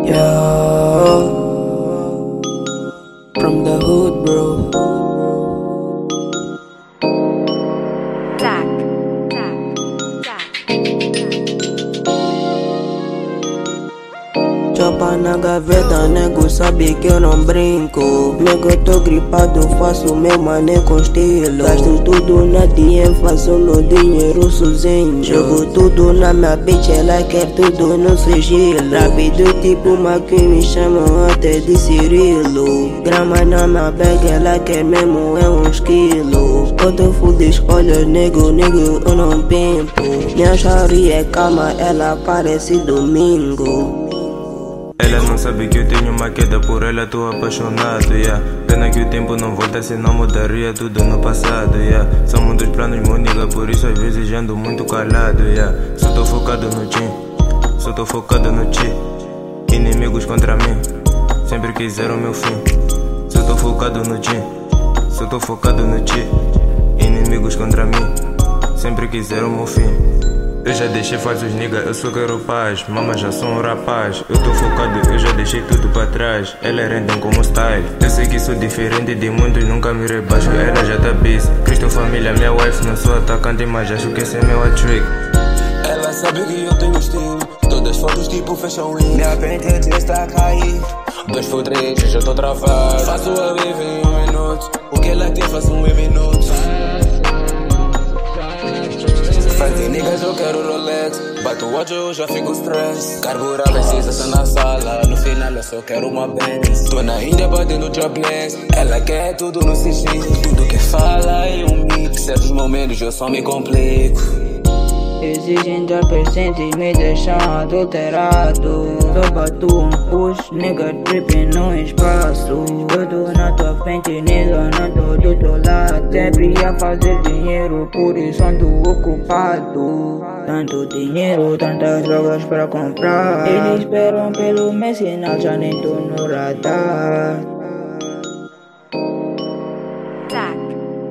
Yeah, from the hood, bro. Zack. Chopa na gaveta, nego sabe que eu não brinco. Nego, eu tô gripado, faço meu mané com estilo. Gasto tudo na DM, faço meu dinheiro sozinho. Jogo tudo na minha bitch, ela quer tudo no sigilo. Rápido tipo uma que me chamam até de Cirilo. Grama na minha bag, ela quer mesmo é uns quilos. Quando fudo escolho, nego, eu não pimpo. Minha shawty é calma, ela parece domingo. Ela não sabe que eu tenho uma queda por ela, tô apaixonado, yeah. Pena que o tempo não volta, senão mudaria tudo no passado, yeah. São muitos planos, meu nigga, por isso às vezes ando muito calado, yeah. Só tô focado no team, só tô focado no chi. Inimigos contra mim, sempre quiseram meu fim. Só tô focado no team, só tô focado no chi. Inimigos contra mim, sempre quiseram meu fim. Eu já deixei falsos nigga, eu só quero paz. Mama, já sou um rapaz. Eu tô focado, eu já deixei tudo pra trás. Elas rendem como style. Eu sei que sou diferente de muitos, nunca me rebaixo. Ela já tá busy. Cristo família, minha wife, não sou atacante, mas acho que esse é meu hat-trick. Ela sabe que eu tenho estilo. Todas fotos tipo fashion week. Minha pente está a cair. 2 por 3, eu já tô travado. Faço a wave em 1 minuto. O que ela quer, faço em 1 minuto. Fazem niggas, eu quero Rolex. Bato o ódio, eu já fico stress. Carburar precisa na sala. No final eu só quero uma Benz. Tô na Índia batendo jobless. Ela quer tudo no sigilo. Tudo que fala é um mix. Certos momentos eu só me complico. Exigem 10% e me deixam adulterado. Só bato um push, nigga tripping no espaço. Eu tô na tua frente, nigga, não tô do teu lado. Sempre a fazer dinheiro, por isso ando ocupado. Tanto dinheiro, tantas drogas pra comprar. Eles esperam pelo meu sinal, já nem tô no radar. Zack.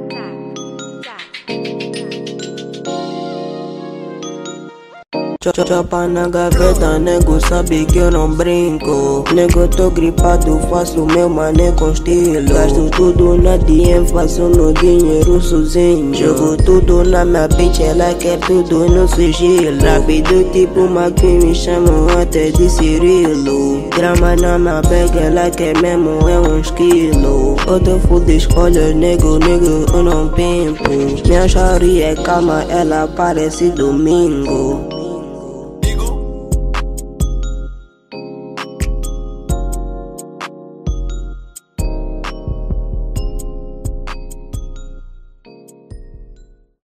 Chopa na gaveta, nego sabe que eu não brinco. Nego, eu tô gripado, faço meu mané com estilo. Gasto tudo na DM, faço meu dinheiro sozinho. Jogo tudo na minha bitch, ela quer tudo no sigilo. Rápido tipo uma que me chamam até de Cirilo. Grama na minha bag, ela quer mesmo é uns quilos. Outro fudo escolho, nego, eu não pimpo. Minha shawty é calma, ela parece domingo.